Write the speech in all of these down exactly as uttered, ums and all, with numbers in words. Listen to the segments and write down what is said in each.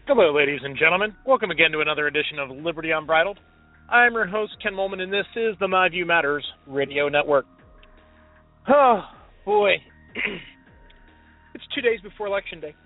Hello, ladies and gentlemen. Welcome again to another edition of Liberty Unbridled. I'm your host, Ken Molman, and this is the My View Matters Radio Network. Oh, boy. It's two days before Election Day.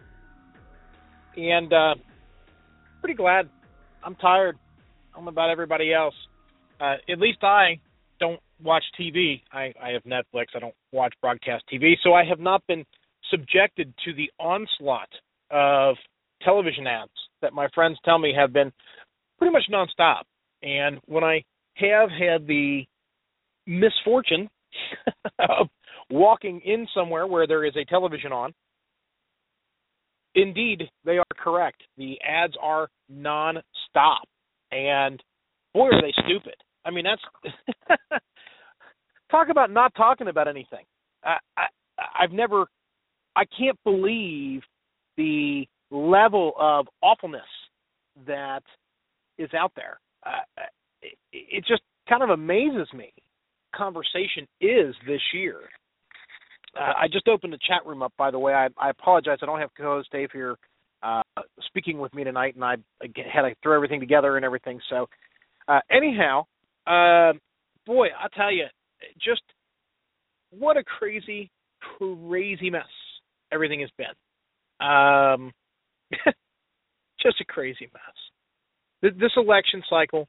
And uh, pretty glad. I'm tired. I don't know about everybody else. Uh, at least I don't watch T V. I, I have Netflix. I don't watch broadcast T V. So I have not been subjected to the onslaught of television ads that my friends tell me have been pretty much nonstop. And when I have had the misfortune of walking in somewhere where there is a television on, indeed, they are correct. The ads are nonstop. And boy, are they stupid. I mean, that's talk about not talking about anything. I, I, I've never, I can't believe the level of awfulness that is out there. Uh, it, it just kind of amazes me. Conversation is this year. Uh, I just opened the chat room up, by the way. I, I apologize. I don't have co-host Dave here uh, speaking with me tonight, and I, I had to throw everything together and everything. So, uh, anyhow, uh, boy, I'll tell you, just what a crazy, crazy mess everything has been. Um, just a crazy mess. This election cycle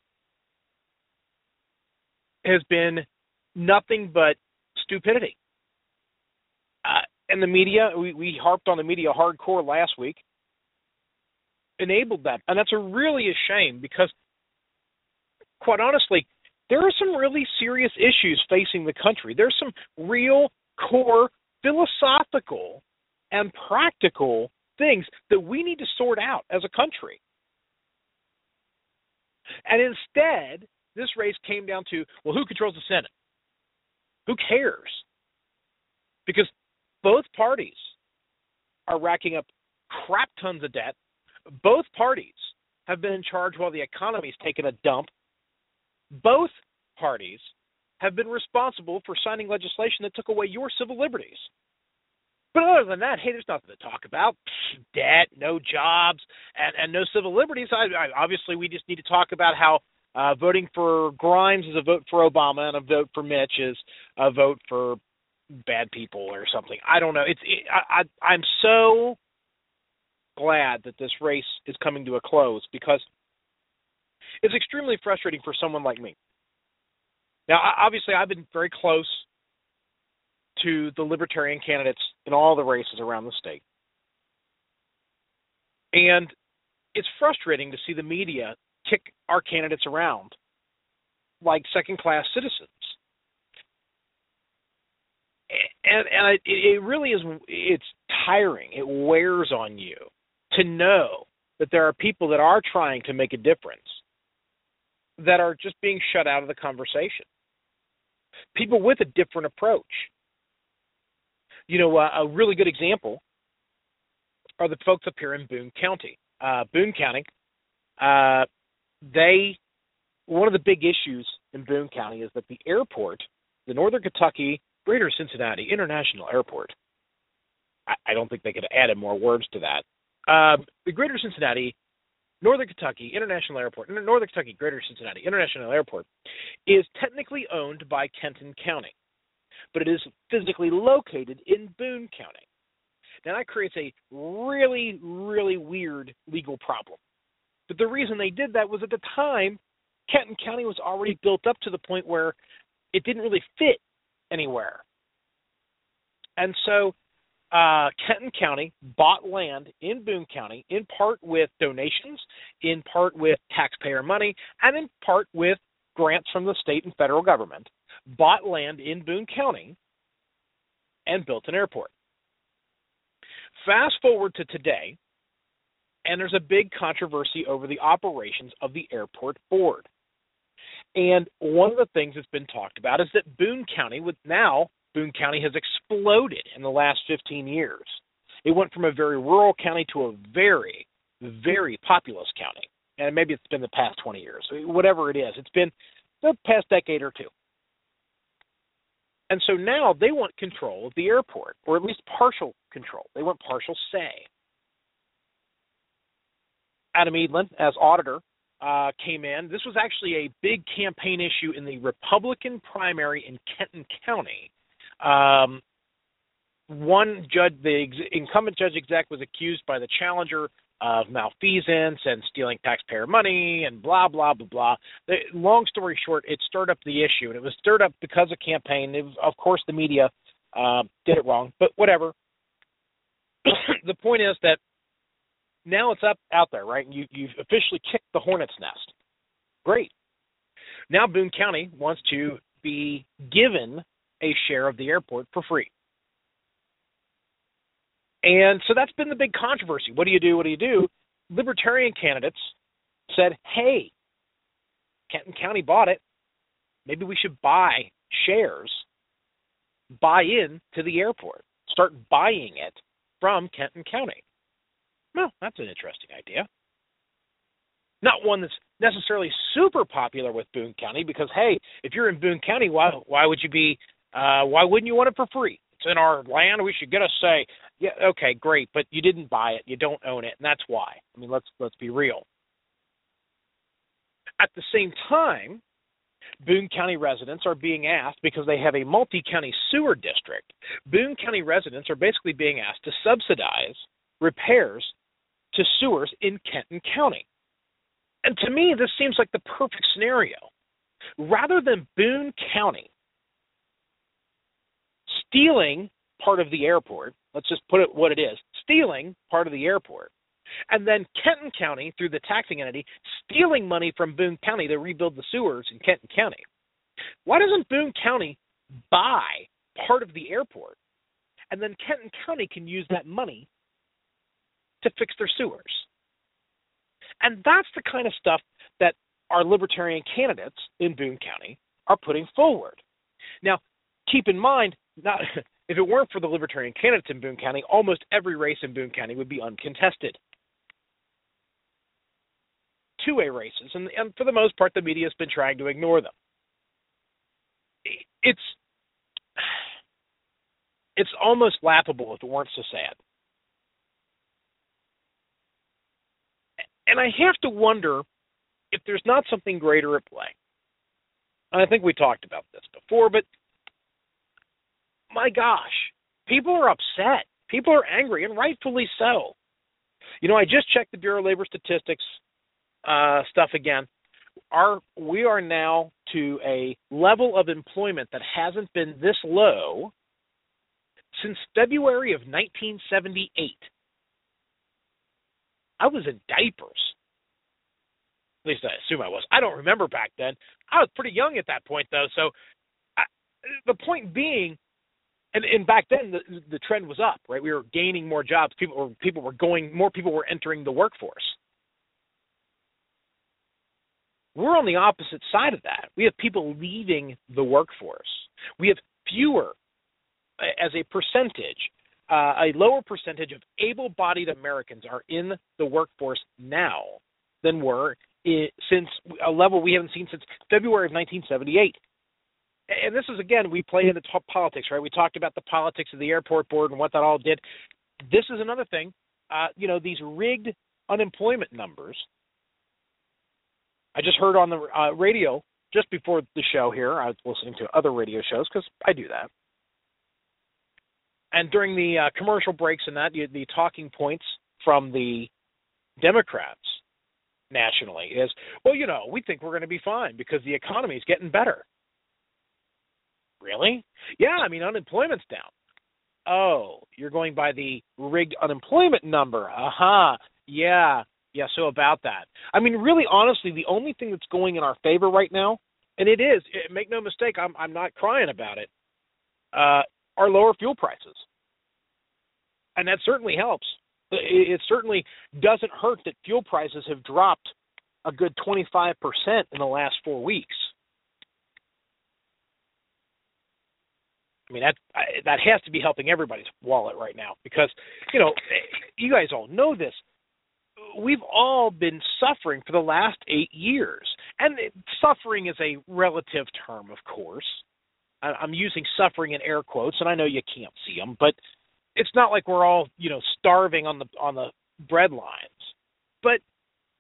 has been nothing but stupidity. Uh, and the media, we, we harped on the media hardcore last week, enabled that. And that's a really a shame because, quite honestly, there are some really serious issues facing the country. There's some real core philosophical and practical things that we need to sort out as a country. And instead, this race came down to, well, who controls the Senate? Who cares? Because both parties are racking up crap tons of debt. Both parties have been in charge while the economy's taken a dump. Both parties have been responsible for signing legislation that took away your civil liberties. But other than that, hey, there's nothing to talk about. Debt, no jobs, and, and no civil liberties. I, I, obviously, we just need to talk about how uh, voting for Grimes is a vote for Obama and a vote for Mitch is a vote for bad people or something. I don't know. It's it, I, I, I'm so glad that this race is coming to a close because it's extremely frustrating for someone like me. Now, obviously, I've been very close to the libertarian candidates in all the races around the state. And it's frustrating to see the media kick our candidates around like second-class citizens. And, and it, it really is, it's tiring. It wears on you to know that there are people that are trying to make a difference that are just being shut out of the conversation. People with a different approach. You know, uh, a really good example are the folks up here in Boone County. Uh, Boone County, uh, they, one of the big issues in Boone County is that the airport, the Northern Kentucky Greater Cincinnati International Airport, I, I don't think they could have added more words to that. Uh, the Greater Cincinnati, Northern Kentucky International Airport, Northern Kentucky Greater Cincinnati International Airport is technically owned by Kenton County, but it is physically located in Boone County. Now, that creates a really, really weird legal problem. But the reason they did that was at the time, Kenton County was already built up to the point where it didn't really fit anywhere. And so uh, Kenton County bought land in Boone County, in part with donations, in part with taxpayer money, and in part with grants from the state and federal government, bought land in Boone County and built an airport. Fast forward to today, and there's a big controversy over the operations of the airport board. And one of the things that's been talked about is that Boone County, with now, Boone County has exploded in the last fifteen years. It went from a very rural county to a very, very populous county. And maybe it's been the past twenty years. Whatever it is, it's been the past decade or two. And so now they want control of the airport, or at least partial control. They want partial say. Adam Edlin, as auditor, uh, came in. This was actually a big campaign issue in the Republican primary in Kenton County. Um, one judge, the ex- incumbent judge exec, was accused by the challenger of malfeasance and stealing taxpayer money and blah, blah, blah, blah. The, long story short, it stirred up the issue, and it was stirred up because of campaign. It was, of course, the media uh, did it wrong, but whatever. The point is that now it's up out there, right? You, you've officially kicked the hornet's nest. Great. Now Boone County wants to be given a share of the airport for free. And so that's been the big controversy. What do you do? What do you do? Libertarian candidates said, hey, Kenton County bought it. Maybe we should buy shares, buy in to the airport, start buying it from Kenton County. Well, that's an interesting idea. Not one that's necessarily super popular with Boone County because, hey, if you're in Boone County, why why would you be, uh, why wouldn't you want it for free? It's in our land. We should get a say. Yeah, okay, great, but you didn't buy it. You don't own it, and that's why. I mean, let's let's be real. At the same time, Boone County residents are being asked, because they have a multi-county sewer district, Boone County residents are basically being asked to subsidize repairs to sewers in Kenton County. And to me, this seems like the perfect scenario. Rather than Boone County stealing part of the airport, let's just put it what it is, stealing part of the airport, and then Kenton County, through the taxing entity, stealing money from Boone County to rebuild the sewers in Kenton County. Why doesn't Boone County buy part of the airport, and then Kenton County can use that money to fix their sewers? And that's the kind of stuff that our libertarian candidates in Boone County are putting forward. Now, keep in mind, not, if it weren't for the libertarian candidates in Boone County, almost every race in Boone County would be uncontested. Two-way races, and, and for the most part, the media has been trying to ignore them. It's it's almost laughable if it weren't so sad. And I have to wonder if there's not something greater at play. And I think we talked about this before, but my gosh, people are upset. People are angry, and rightfully so. You know, I just checked the Bureau of Labor Statistics uh, stuff again. Our we are now to a level of employment that hasn't been this low since February of nineteen seventy-eight. I was in diapers. At least I assume I was. I don't remember back then. I was pretty young at that point, though. So I, the point being, and, and back then the, the trend was up, right? We were gaining more jobs. People were people were going. More people were entering the workforce. We're on the opposite side of that. We have people leaving the workforce. We have fewer, as a percentage, uh, a lower percentage of able-bodied Americans are in the workforce now than were in, since a level we haven't seen since February of nineteen seventy-eight. And this is, again, we play into top politics, right? We talked about the politics of the airport board and what that all did. This is another thing. Uh, you know, these rigged unemployment numbers. I just heard on the uh, radio just before the show here, I was listening to other radio shows because I do that. And during the uh, commercial breaks and that, the talking points from the Democrats nationally is, well, you know, we think we're going to be fine because the economy is getting better. Really? Yeah, I mean, unemployment's down. Oh, you're going by the rigged unemployment number. Aha, uh-huh. yeah. Yeah, so about that. I mean, really, honestly, the only thing that's going in our favor right now, and it is, it, make no mistake, I'm I'm not crying about it, uh, are lower fuel prices. And that certainly helps. It, it certainly doesn't hurt that fuel prices have dropped a good twenty-five percent in the last four weeks. I mean, that that has to be helping everybody's wallet right now because, you know, you guys all know this. We've all been suffering for the last eight years. And suffering is a relative term, of course. I'm using suffering in air quotes, and I know you can't see them, but it's not like we're all, you know, starving on the on the bread lines. But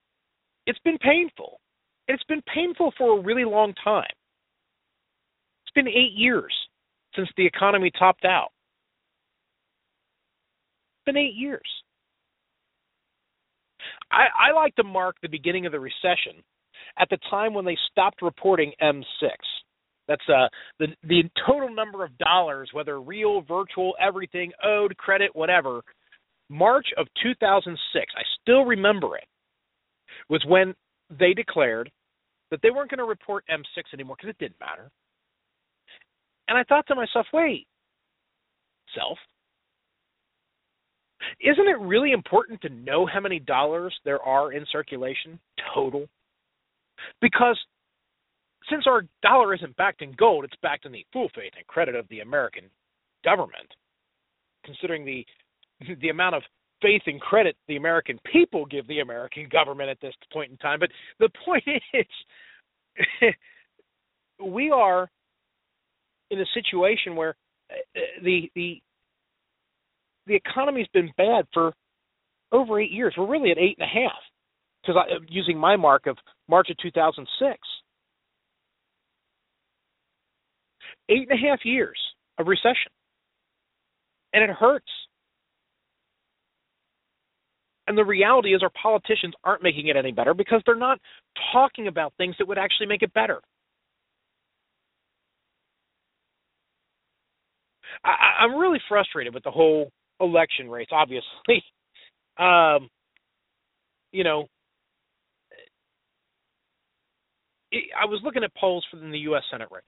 It's been painful. It's been painful for a really long time. It's been eight years since the economy topped out. It's been eight years. I, I like to mark the beginning of the recession at the time when they stopped reporting M six. That's uh, the the total number of dollars, whether real, virtual, everything, owed, credit, whatever. March of two thousand six, I still remember it, was when they declared that they weren't going to report M six anymore because it didn't matter. And I thought to myself, wait, self, isn't it really important to know how many dollars there are in circulation, total? Because since our dollar isn't backed in gold, it's backed in the full faith and credit of the American government, considering the the amount of faith and credit the American people give the American government at this point in time. But the point is, we are in a situation where the the the economy's been bad for over eight years. We're really at eight and a half, because I'm using my mark of March of two thousand six. Eight and a half years of recession. And it hurts. And the reality is our politicians aren't making it any better because they're not talking about things that would actually make it better. I, I'm really frustrated with the whole election race, obviously. Um, you know, it, I was looking at polls for the U S Senate race.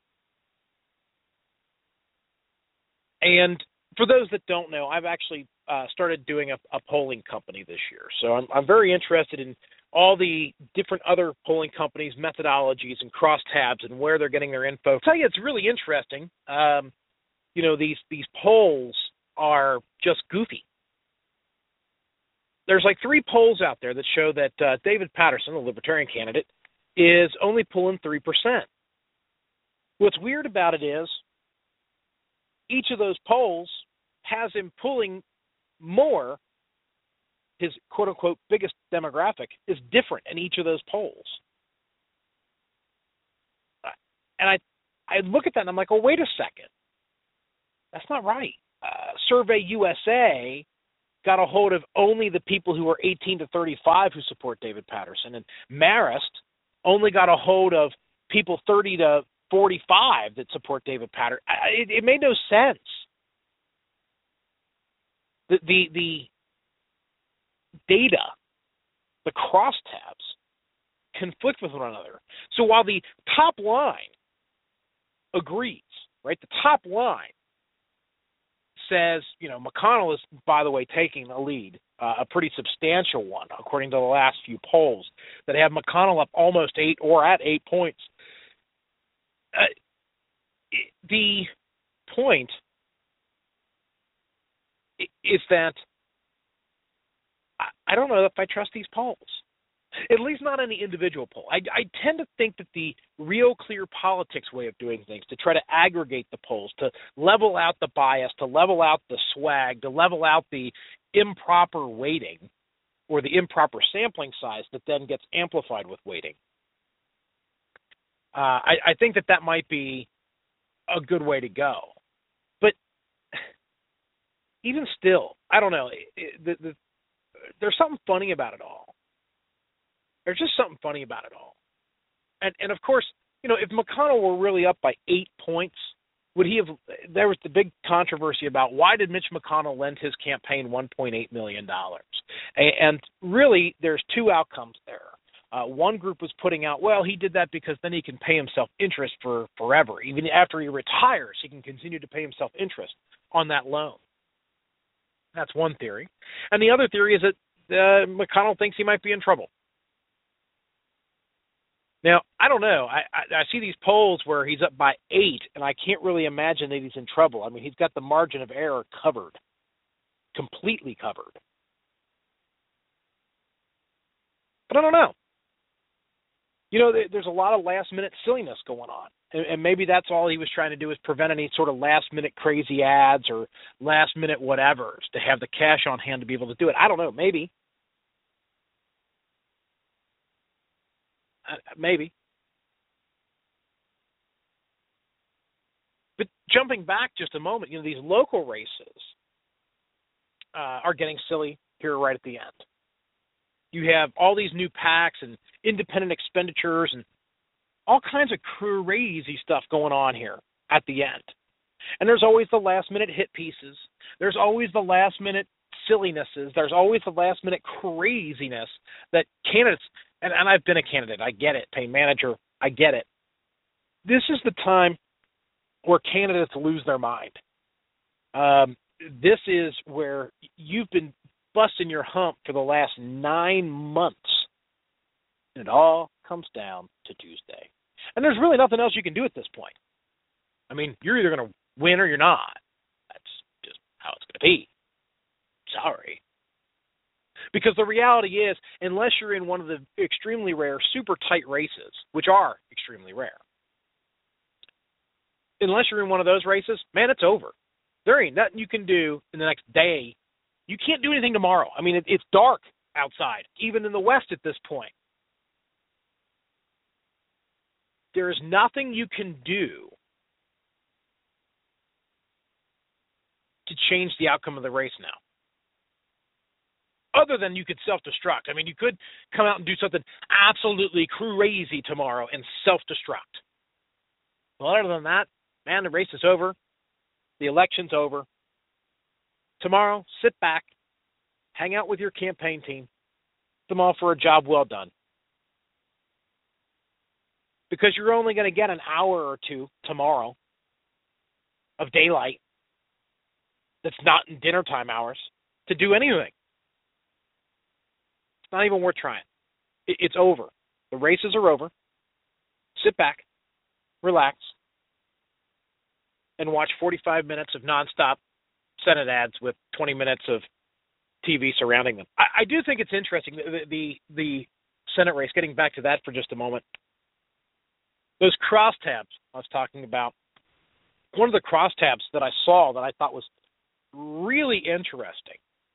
And for those that don't know, I've actually uh, started doing a, a polling company this year. So I'm, I'm very interested in all the different other polling companies, methodologies, and crosstabs and where they're getting their info. I'll tell you, it's really interesting. Um, you know, these, these polls are just goofy. There's like three polls out there that show that uh, David Paterson, the Libertarian candidate, is only pulling three percent. What's weird about it is each of those polls has him pulling more. His quote-unquote biggest demographic is different in each of those polls. And I I look at that and I'm like, oh, wait a second. That's not right. Uh, Survey U S A got a hold of only the people who are eighteen to thirty-five who support David Paterson, and Marist only got a hold of people thirty to forty-five that support David Paterson. It, it made no sense. The, the the data, the crosstabs, conflict with one another. So while the top line agrees, right, the top line says, you know, McConnell is, by the way, taking a lead, uh, a pretty substantial one, according to the last few polls, that have McConnell up almost eight or at eight points. Uh, the point is that I don't know if I trust these polls, at least not any individual poll. I, I tend to think that the real clear politics way of doing things, to try to aggregate the polls, to level out the bias, to level out the swag, to level out the improper weighting or the improper sampling size that then gets amplified with weighting. Uh, I, I think that that might be a good way to go. But even still, I don't know. It, the, the, there's something funny about it all. There's just something funny about it all. And, and of course, you know, if McConnell were really up by eight points, would he have – there was the big controversy about why did Mitch McConnell lend his campaign one point eight million dollars? And, and really, there's two outcomes there. Uh, one group was putting out, well, he did that because then he can pay himself interest for forever. Even after he retires, he can continue to pay himself interest on that loan. That's one theory. And the other theory is that uh, McConnell thinks he might be in trouble. Now, I don't know. I, I, I see these polls where he's up by eight, and I can't really imagine that he's in trouble. I mean, he's got the margin of error covered, completely covered. But I don't know. You know, there's a lot of last-minute silliness going on, and, and maybe that's all he was trying to do is prevent any sort of last-minute crazy ads or last-minute whatevers to have the cash on hand to be able to do it. I don't know, maybe. Uh, maybe. But jumping back just a moment, you know, these local races uh, are getting silly here right at the end. You have all these new PACs and independent expenditures and all kinds of crazy stuff going on here at the end. And there's always the last-minute hit pieces. There's always the last-minute sillinesses. There's always the last-minute craziness that candidates, and, and I've been a candidate. I get it. Pain manager, I get it. This is the time where candidates lose their mind. Um, this is where you've been busting your hump for the last nine months, and it all comes down to Tuesday. And there's really nothing else you can do at this point. I mean, you're either going to win or you're not. That's just how it's going to be. Sorry. Because the reality is, unless you're in one of the extremely rare, super tight races, which are extremely rare, unless you're in one of those races, man, it's over. There ain't nothing you can do in the next day. You can't do anything tomorrow. I mean, it, it's dark outside, even in the West at this point. There is nothing you can do to change the outcome of the race now. Other than you could self-destruct. I mean, you could come out and do something absolutely crazy tomorrow and self-destruct. Well, other than that, man, the race is over. The election's over. Tomorrow, sit back, hang out with your campaign team, them all for a job well done. Because you're only going to get an hour or two tomorrow of daylight that's not in dinner time hours to do anything. It's not even worth trying. It's over. The races are over. Sit back, relax, and watch forty-five minutes of nonstop Senate ads with twenty minutes of T V surrounding them. I, I do think it's interesting, the, the the Senate race, getting back to that for just a moment. Those crosstabs I was talking about, one of the crosstabs that I saw that I thought was really interesting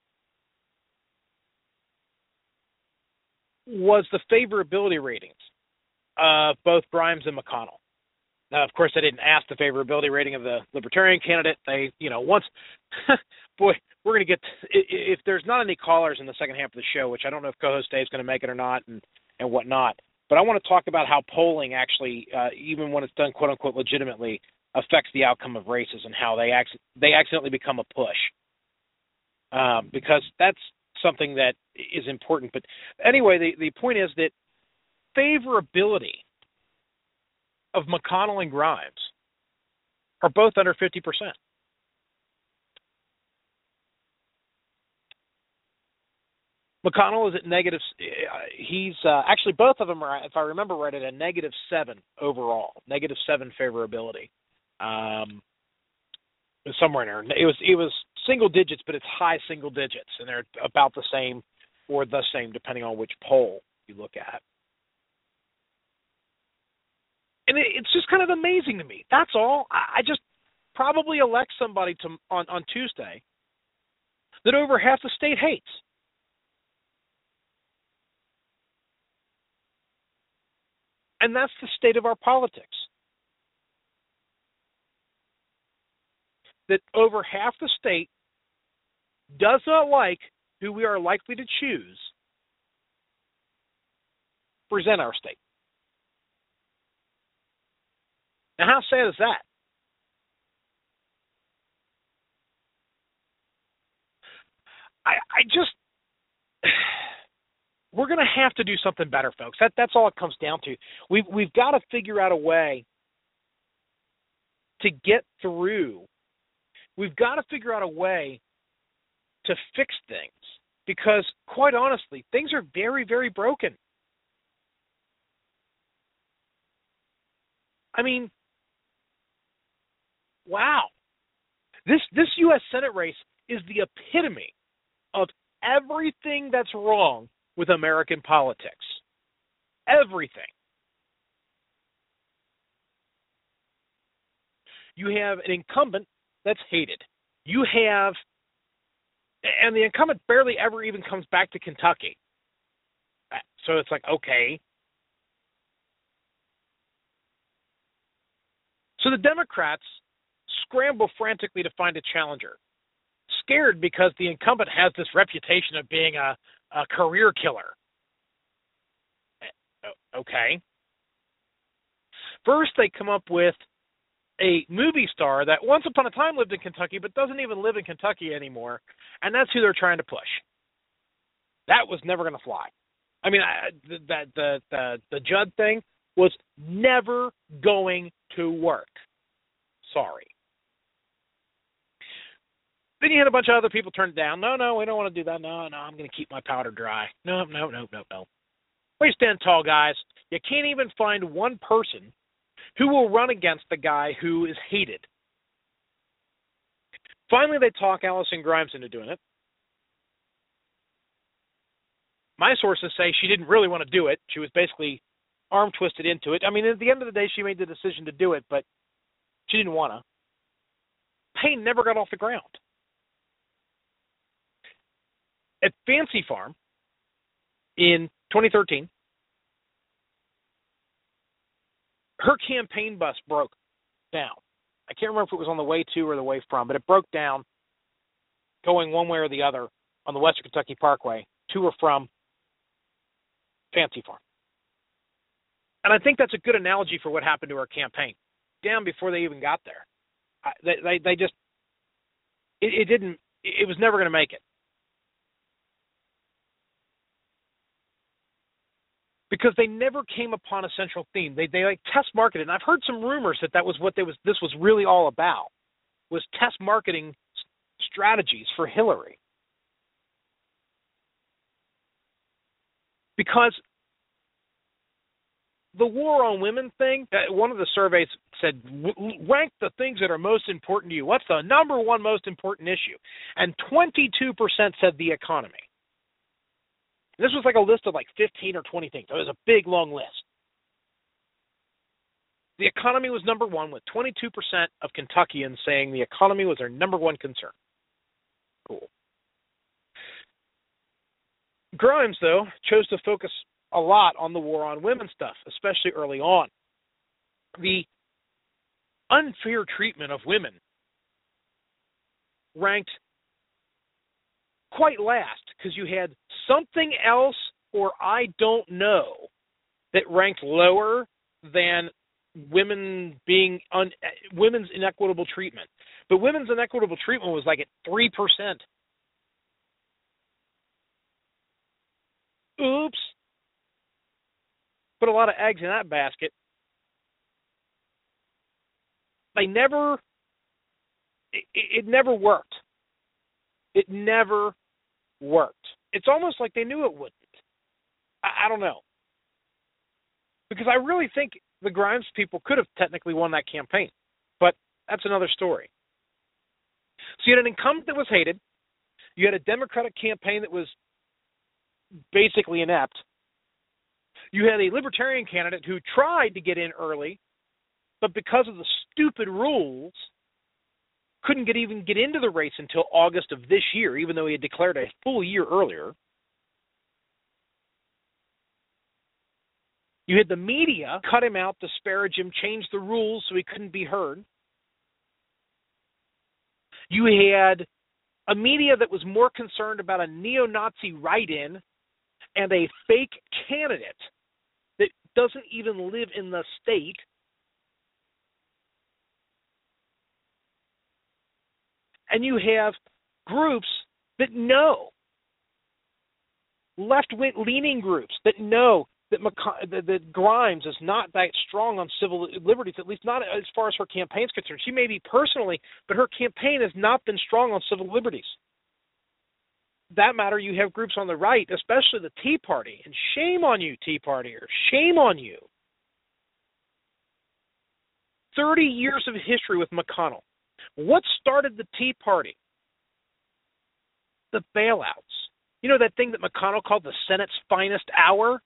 was the favorability ratings of both Grimes and McConnell. Now, of course, I didn't ask the favorability rating of the Libertarian candidate. They, you know, once, boy, we're going to get, if there's not any callers in the second half of the show, which I don't know if co-host Dave's going to make it or not and, and whatnot, but I want to talk about how polling actually, uh, even when it's done quote-unquote legitimately, affects the outcome of races and how they ac- they accidentally become a push. Um, because that's something that is important. But anyway, the, the point is that favorability of McConnell and Grimes are both under fifty percent. McConnell is at negative, he's uh, actually both of them are, if I remember right, at a negative seven overall, negative seven favorability. Um, somewhere in there. It was, it was single digits, but it's high single digits, and they're about the same or the same depending on which poll you look at. And it's just kind of amazing to me. That's all. I just probably elect somebody to on, on Tuesday that over half the state hates. And that's the state of our politics. That over half the state does not like who we are likely to choose to present our state. Now, how sad is that? I, I just, we're going to have to do something better, folks. That, that's all it comes down to. We've, we've got to figure out a way to get through. We've got to figure out a way to fix things because, quite honestly, things are very, very broken. I mean, wow. This this U S Senate race is the epitome of everything that's wrong with American politics. Everything. You have an incumbent that's hated. You have, and the incumbent barely ever even comes back to Kentucky. So it's like, okay. So the Democrats scramble frantically to find a challenger, scared because the incumbent has this reputation of being a, a career killer. Okay. First, they come up with a movie star that once upon a time lived in Kentucky but doesn't even live in Kentucky anymore, and that's who they're trying to push. That was never going to fly. I mean, I, the, the, the, the Judd thing was never going to work. Sorry. Then you had a bunch of other people turn it down. No, no, we don't want to do that. No, no, I'm going to keep my powder dry. No, no, no, no, no. We stand tall, guys. You can't even find one person who will run against the guy who is hated. Finally, they talk Allison Grimes into doing it. My sources say she didn't really want to do it. She was basically arm twisted into it. I mean, at the end of the day, she made the decision to do it, but she didn't want to. Payne never got off the ground. At Fancy Farm in twenty thirteen, her campaign bus broke down. I can't remember if it was on the way to or the way from, but it broke down going one way or the other on the Western Kentucky Parkway to or from Fancy Farm. And I think that's a good analogy for what happened to her campaign. Down before they even got there. I, they, they, they just, it, it didn't, it was never going to make it. Because they never came upon a central theme. They they like test marketed, and I've heard some rumors that that was what they was this was really all about, was test marketing strategies for Hillary. Because the war on women thing, one of the surveys said, rank the things that are most important to you. What's the number one most important issue? And twenty-two percent said the economy. This was like a list of like fifteen or twenty things. It was a big, long list. The economy was number one, with twenty-two percent of Kentuckians saying the economy was their number one concern. Cool. Grimes, though, chose to focus a lot on the war on women stuff, especially early on. The unfair treatment of women ranked quite last, because you had something else or I don't know that ranked lower than women being un, women's inequitable treatment. But women's inequitable treatment was like at three percent. Oops. Put a lot of eggs in that basket. They never, it, it never worked. It never worked. It's almost like they knew it wouldn't. I, I don't know. Because I really think the Grimes people could have technically won that campaign. But that's another story. So you had an incumbent that was hated. You had a Democratic campaign that was basically inept. You had a Libertarian candidate who tried to get in early, but because of the stupid rules, couldn't get even get into the race until August of this year, even though he had declared a full year earlier. You had the media cut him out, disparage him, change the rules so he couldn't be heard. You had a media that was more concerned about a neo-Nazi write-in and a fake candidate that doesn't even live in the state. And you have groups that know, left-leaning groups that know that, McC- that, that Grimes is not that strong on civil liberties, at least not as far as her campaign is concerned. She may be personally, but her campaign has not been strong on civil liberties. That matter, you have groups on the right, especially the Tea Party, and shame on you, Tea Partiers, shame on you. thirty years of history with McConnell. What started the Tea Party? The bailouts. You know that thing that McConnell called the Senate's finest hour?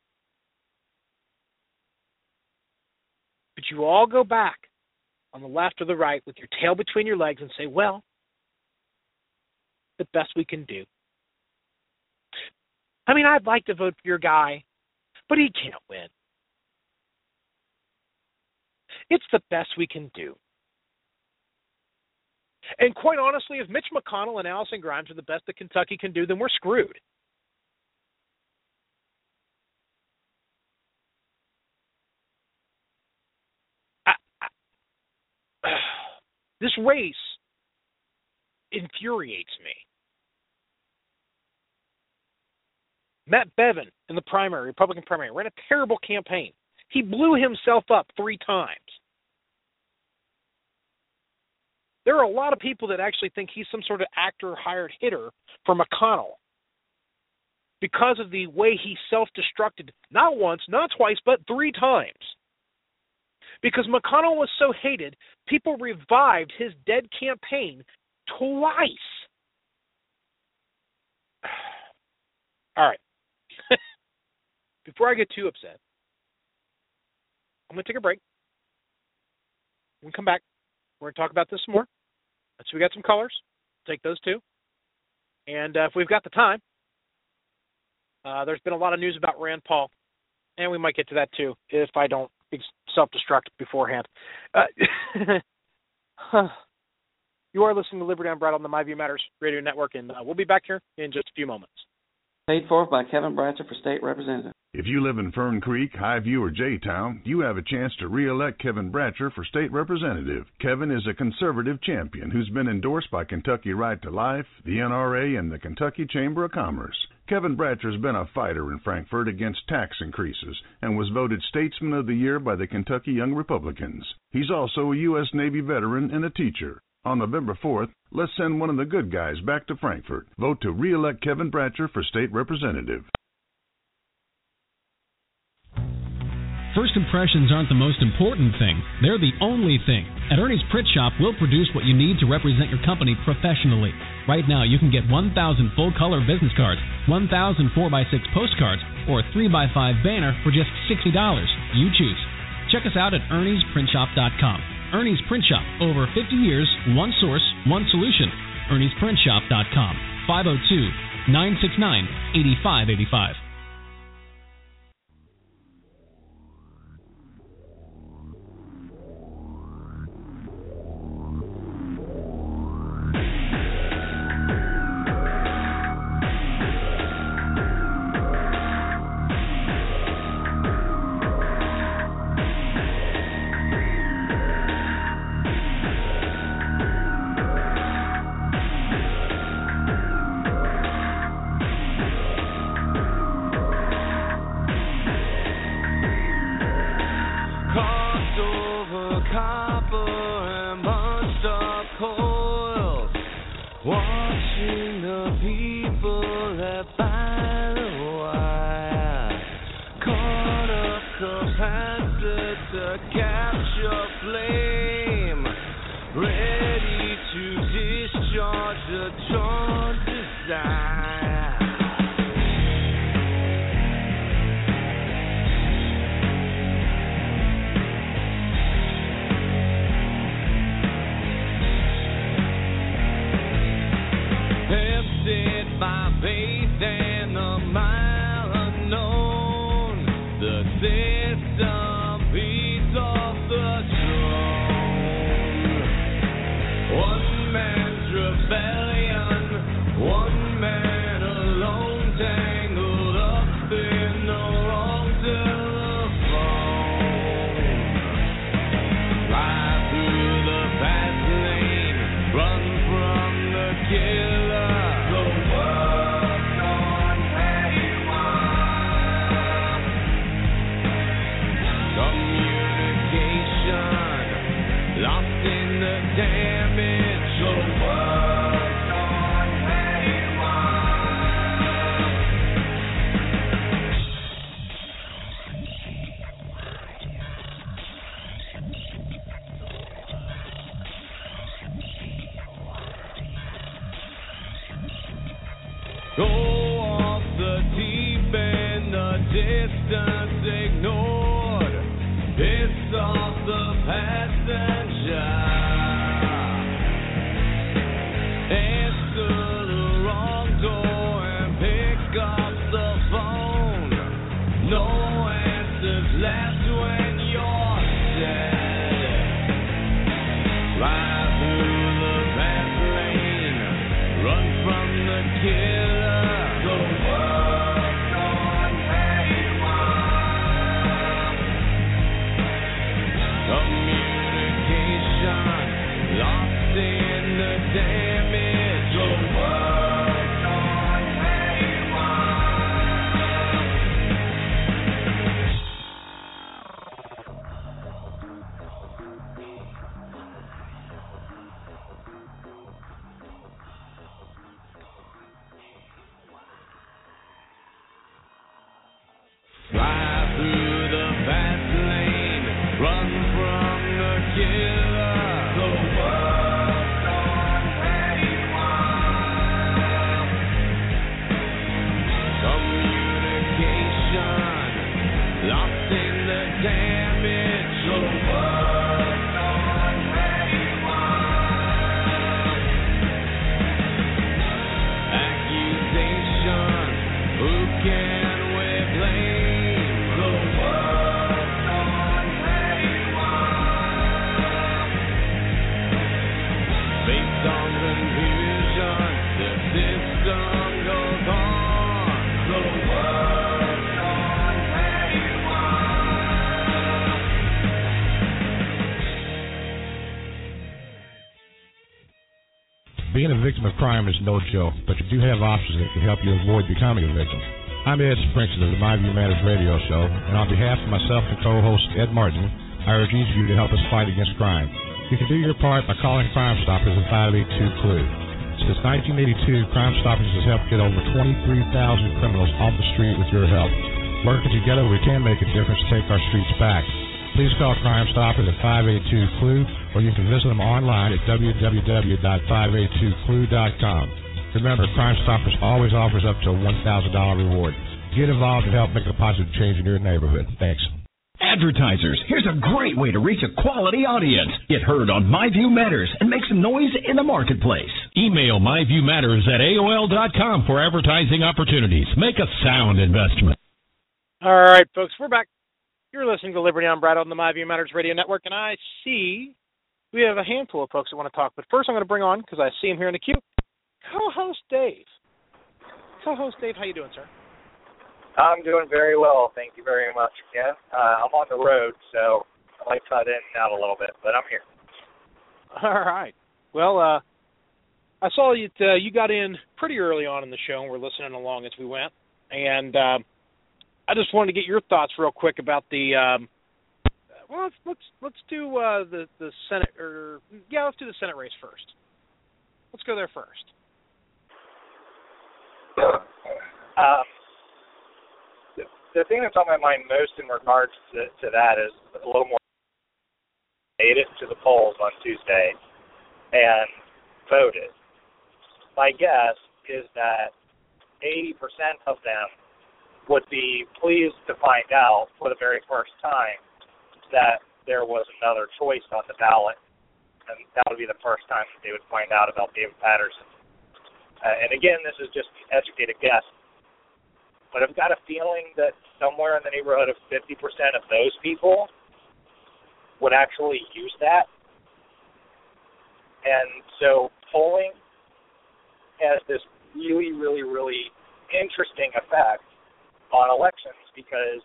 But you all go back on the left or the right with your tail between your legs and say, well, the best we can do. I mean, I'd like to vote for your guy, but he can't win. It's the best we can do. And quite honestly, if Mitch McConnell and Allison Grimes are the best that Kentucky can do, then we're screwed. I, I, this race infuriates me. Matt Bevin in the primary, Republican primary, ran a terrible campaign. He blew himself up three times. There are a lot of people that actually think he's some sort of actor-hired hitter for McConnell because of the way he self-destructed not once, not twice, but three times. Because McConnell was so hated, people revived his dead campaign twice. All right. Before I get too upset, I'm going to take a break. We're going to come back. We're going to talk about this some more. So we got some colors. Take those two. And uh, if we've got the time, uh, there's been a lot of news about Rand Paul. And we might get to that too if I don't self-destruct beforehand. Uh, you are listening to Liberty Unbridled on the My View Matters Radio Network, and uh, we'll be back here in just a few moments. Paid for by Kevin Bratcher for State Representative. If you live in Fern Creek, Highview, or J-Town, you have a chance to re-elect Kevin Bratcher for State Representative. Kevin is a conservative champion who's been endorsed by Kentucky Right to Life, the N R A, and the Kentucky Chamber of Commerce. Kevin Bratcher's been a fighter in Frankfort against tax increases and was voted Statesman of the Year by the Kentucky Young Republicans. He's also a U S Navy veteran and a teacher. On November fourth, let's send one of the good guys back to Frankfort. Vote to re-elect Kevin Bratcher for State Representative. First impressions aren't the most important thing. They're the only thing. At Ernie's Print Shop, we'll produce what you need to represent your company professionally. Right now, you can get one thousand full-color business cards, one thousand four by six postcards, or a three by five banner for just sixty dollars. You choose. Check us out at Ernie's Print Shop dot com. Ernie's Print Shop. Over fifty years, one source, one solution. Ernie's Print Shop dot com. five oh two, nine six nine, eight five eight five. No answers left when you're dead. through the fast lane, run from the killer. The world's gone haywire. Communication lost in the damage. The world's gone haywire. Accusations, who can we blame? The world's gone haywire. Based on confusion, the system goes on. The world's gone haywire. Being a victim of crime is no joke, but you do have options that can help you avoid becoming a victim. I'm Ed Springston of the My View Matters radio show, and on behalf of myself and co-host Ed Martin, I urge each of you to help us fight against crime. You can do your part by calling Crime Stoppers at five eight two, C L U. Since nineteen eighty-two, Crime Stoppers has helped get over twenty-three thousand criminals off the street with your help. Working together, we can make a difference to take our streets back. Please call Crime Stoppers at five eight two, C L U, or you can visit them online at w w w dot five eight two c l u dot com. Remember, Crime Stoppers always offers up to a one thousand dollars reward. Get involved and help make a positive change in your neighborhood. Thanks. Advertisers, here's a great way to reach a quality audience. Get heard on My View Matters and make some noise in the marketplace. Email myviewmatters at A O L dot com for advertising opportunities. Make a sound investment. All right, folks, we're back. You're listening to Liberty Unbridled on the My View Matters Radio Network, and I see we have a handful of folks that want to talk. But first I'm going to bring on, because I see him here in the queue, co-host Dave. Co-host Dave, how you doing, sir? I'm doing very well. Thank you very much, Ken. Uh, I'm on the road, so I might cut in and out a little bit, but I'm here. All right. Well, uh, I saw you, uh, you got in pretty early on in the show, and we're listening along as we went. And uh, I just wanted to get your thoughts real quick about the um, well, let's let's let's do uh, the the Senate or yeah, let's do the Senate race first. Let's go there first. Um, the, the thing that's on my mind most in regards to, to that is a little more. Made it to the polls on Tuesday and voted. My guess is that eighty percent of them would be pleased to find out for the very first time that there was another choice on the ballot, and that would be the first time that they would find out about David Paterson. Uh, and again, this is just an educated guess, but I've got a feeling that somewhere in the neighborhood of fifty percent of those people would actually use that. And so polling has this really, really, really interesting effect on elections because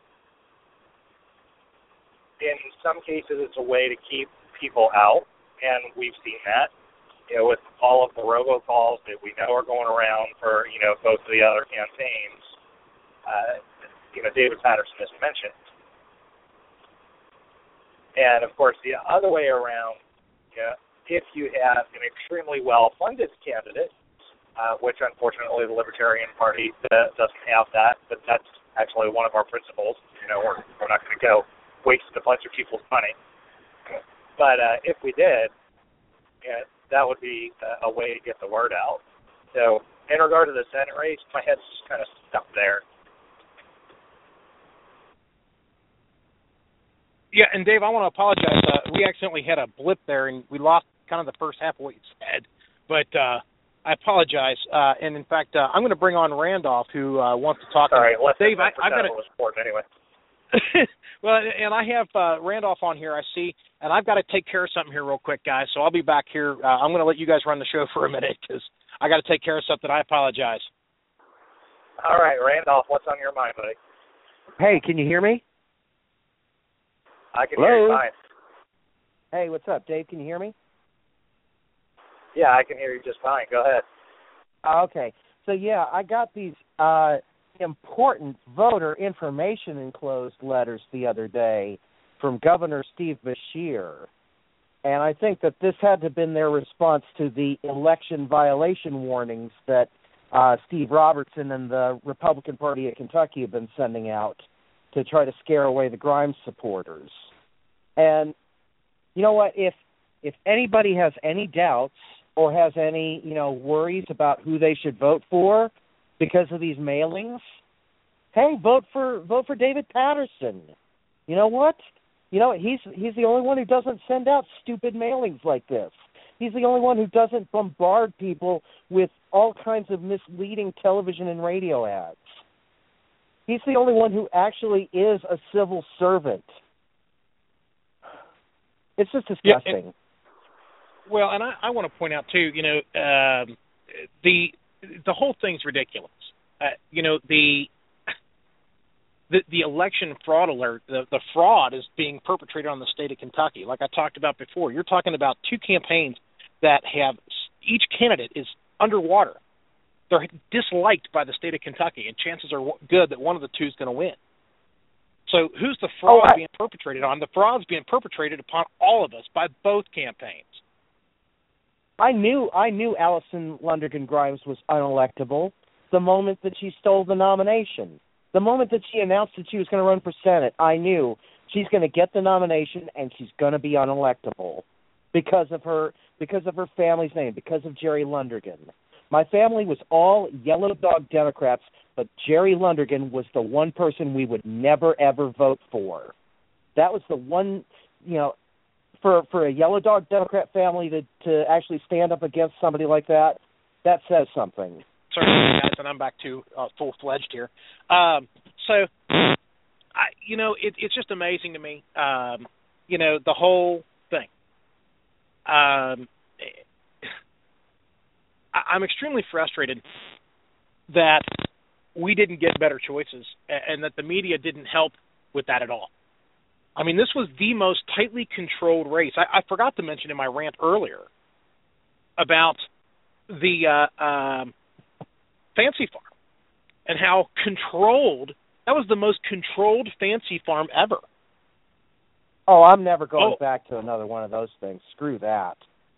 in some cases it's a way to keep people out, and we've seen that, you know, with all of the robocalls that we know are going around for, you know, both of the other campaigns. Uh, you know, David Paterson is mentioned. And, of course, the other way around, you know, if you have an extremely well-funded candidate, uh, which, unfortunately, the Libertarian Party uh, doesn't have that, but that's actually one of our principles. You know, we're, we're not going to go waste a bunch of people's money. But uh, if we did, you know, that would be a, a way to get the word out. So, in regard to the Senate race, my head's just kind of stuck there. Yeah, and Dave, I want to apologize. Uh, we accidentally had a blip there, and we lost kind of the first half of what you said. But uh, I apologize. Uh, and, in fact, uh, I'm going to bring on Randolph, who uh, wants to talk. Sorry, about Dave, I, I've got to... anyway. Well, and I have uh, Randolph on here, I see, and I've got to take care of something here real quick, guys. So I'll be back here. Uh, I'm going to let you guys run the show for a minute because I got to take care of something. I apologize. All right, Randolph, what's on your mind, buddy? Hey, can you hear me? I can Hello? hear you fine. Hey, what's up, Dave? Can you hear me? Yeah, I can hear you just fine. Go ahead. Okay. So, yeah, I got these uh, important voter information enclosed letters the other day from Governor Steve Beshear. And I think that this had to have been their response to the election violation warnings that uh, Steve Robertson and the Republican Party of Kentucky have been sending out. to try to scare away the Grimes supporters. And you know what? If if anybody has any doubts or has any, you know, worries about who they should vote for because of these mailings, hey, vote for vote for David Patterson. You know what? You know, he's he's the only one who doesn't send out stupid mailings like this. He's the only one who doesn't bombard people with all kinds of misleading television and radio ads. He's the only one who actually is a civil servant. It's just disgusting. Yeah, and, well, and I, I want to point out, too, you know, um, the the whole thing's ridiculous. Uh, you know, the, the the election fraud alert, the, the fraud is being perpetrated on the state of Kentucky. Like I talked about before, you're talking about two campaigns that have, each candidate is underwater. They're disliked by the state of Kentucky, and chances are good that one of the two is going to win. So who's the fraud oh, I, being perpetrated on? The fraud's being perpetrated upon all of us by both campaigns. I knew I knew Allison Lundergan Grimes was unelectable the moment that she stole the nomination. The moment that she announced that she was going to run for Senate, I knew she's going to get the nomination and she's going to be unelectable because of her because of her family's name, because of Jerry Lundergan. My family was all Yellow Dog Democrats, but Jerry Lundergan was the one person we would never, ever vote for. That was the one, you know, for for a Yellow Dog Democrat family to, to actually stand up against somebody like that, that says something. Sorry, guys, and I'm back to uh, full-fledged here. Um, so, I, you know, it, it's just amazing to me, um, you know, the whole thing. Um, I, I'm extremely frustrated that we didn't get better choices and that the media didn't help with that at all. I mean, this was the most tightly controlled race. I, I forgot to mention in my rant earlier about the uh, um, Fancy Farm and how controlled, that was the most controlled Fancy Farm ever. Oh, I'm never going oh. back to another one of those things. Screw that.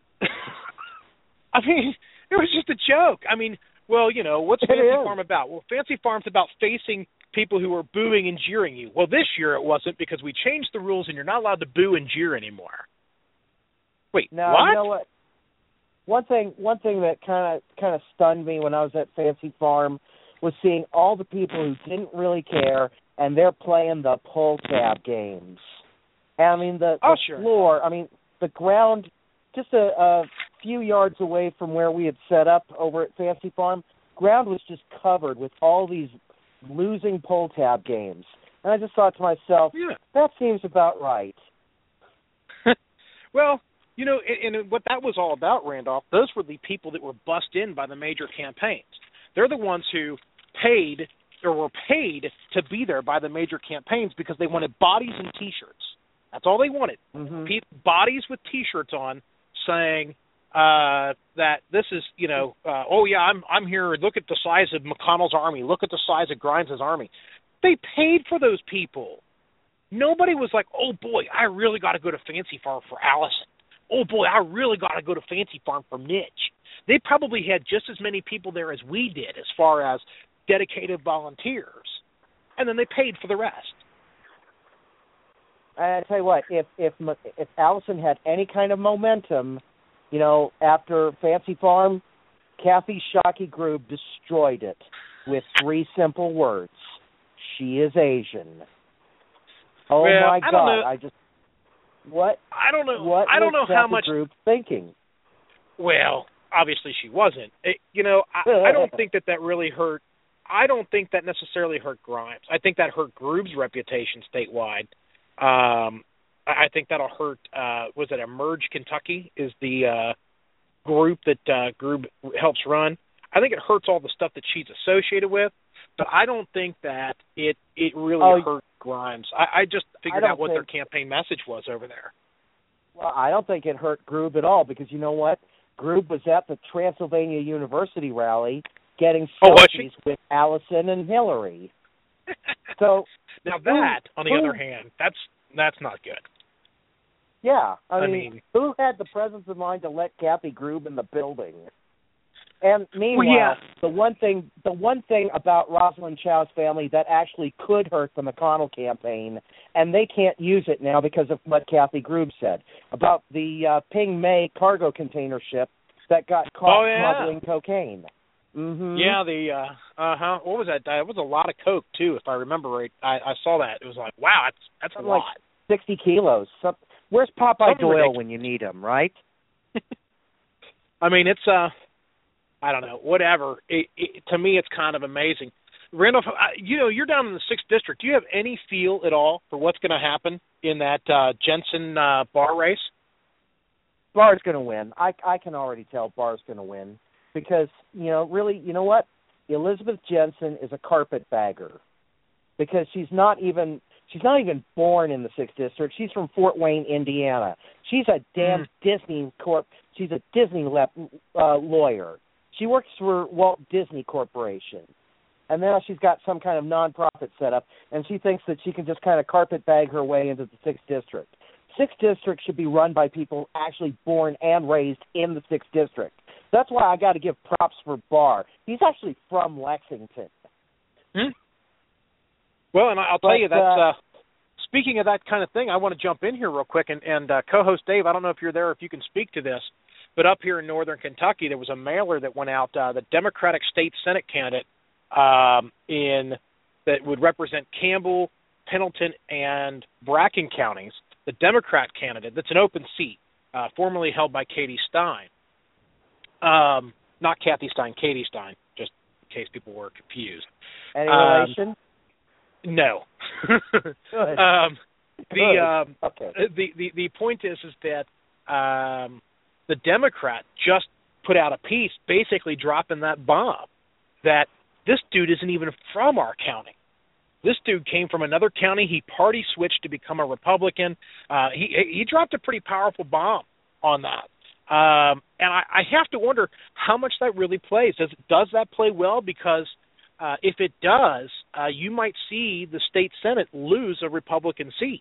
I mean, it was just a joke. I mean, well, you know, what's Fancy Farm about? Well, Fancy Farm's about facing people who are booing and jeering you. Well, this year it wasn't because we changed the rules and you're not allowed to boo and jeer anymore. Wait, no, what? You know what? One thing, one thing that kind of kind of stunned me when I was at Fancy Farm was seeing all the people who didn't really care, and they're playing the pull tab games. And, I mean, the, oh, the sure. floor, I mean, the ground, just a, a few yards away from where we had set up over at Fancy Farm, ground was just covered with all these losing pull tab games. And I just thought to myself, yeah. that seems about right. Well, you know, and, and what that was all about, Randolph, those were the people that were bussed in by the major campaigns. They're the ones who paid or were paid to be there by the major campaigns because they wanted bodies and T-shirts. That's all they wanted. Mm-hmm. Pe- bodies with T-shirts on saying uh, that this is, you know, uh, oh, yeah, I'm I'm here. Look at the size of McConnell's army. Look at the size of Grimes' army. They paid for those people. Nobody was like, oh, boy, I really got to go to Fancy Farm for Allison. Oh, boy, I really got to go to Fancy Farm for Mitch. They probably had just as many people there as we did as far as dedicated volunteers. And then they paid for the rest. I tell you what, if if if Allison had any kind of momentum, you know, after Fancy Farm, Kathy Shockey Grube destroyed it with three simple words: "She is Asian." Oh well, my I God! Know. I just what I don't know. What I don't know was how Kathy much Grube thinking. Well, obviously she wasn't. It, you know, I, I don't think that that really hurt. I don't think that necessarily hurt Grimes. I think that hurt Grube's reputation statewide. Um, I think that'll hurt, uh, was it Emerge Kentucky is the uh, group that uh, Grube helps run. I think it hurts all the stuff that she's associated with, but I don't think that it, it really oh, hurt Grimes. I, I just figured I out what think, their campaign message was over there. Well, I don't think it hurt Grube at all because you know what? Grube was at the Transylvania University rally getting oh, selfies with Allison and Hillary. So now that, who, on the who, other hand, that's that's not good. Yeah, I, I mean, mean, who had the presence of mind to let Kathy Grube in the building? And meanwhile, well, yeah. the one thing the one thing about Rosalind Chow's family that actually could hurt the McConnell campaign, and they can't use it now because of what Kathy Grube said about the uh, Ping Mei cargo container ship that got caught oh, yeah. smuggling cocaine. Mm-hmm. Yeah, the uh uh huh. What was that? It was a lot of coke too, if I remember right. I, I saw that. It was like, wow, that's that's a Something lot. Like Sixty kilos. Some, where's Popeye Something Doyle ridiculous. when you need him, right? I mean, it's uh, I don't know, whatever. It, it, to me, it's kind of amazing. Randolph, I, you know, you're down in the sixth district. Do you have any feel at all for what's going to happen in that uh, Jensen uh, bar race? Barr's going to win. I I can already tell Barr's going to win because, you know, really, you know what? Elizabeth Jensen is a carpetbagger because she's not even she's not even born in the sixth district. She's from Fort Wayne, Indiana. She's a damn mm. Disney corp. She's a Disney lep, uh, lawyer. She works for Walt Disney Corporation. And now she's got some kind of nonprofit set up, and she thinks that she can just kind of carpetbag her way into the sixth district. Sixth district should be run by people actually born and raised in the sixth district. That's why I got to give props for Barr. He's actually from Lexington. Hmm? Well, and I'll but, tell you that. Uh, uh, speaking of that kind of thing, I want to jump in here real quick, and, and uh, co-host Dave, I don't know if you're there, if you can speak to this, but up here in northern Kentucky, there was a mailer that went out. Uh, the Democratic State Senate candidate um, in that would represent Campbell, Pendleton, and Bracken counties. The Democrat candidate, that's an open seat, uh, formerly held by Katie Stein. Um, not Kathy Stein, Katie Stein, just in case people were confused. Any um, relation? No. Good. um, the, Good. um, okay. the the the point is is that um, the Democrat just put out a piece basically dropping that bomb that this dude isn't even from our county. This dude came from another county. He party switched to become a Republican. Uh, he he dropped a pretty powerful bomb on that. Um, and I, I have to wonder how much that really plays. Does does that play well? Because uh, if it does, uh, you might see the state Senate lose a Republican seat.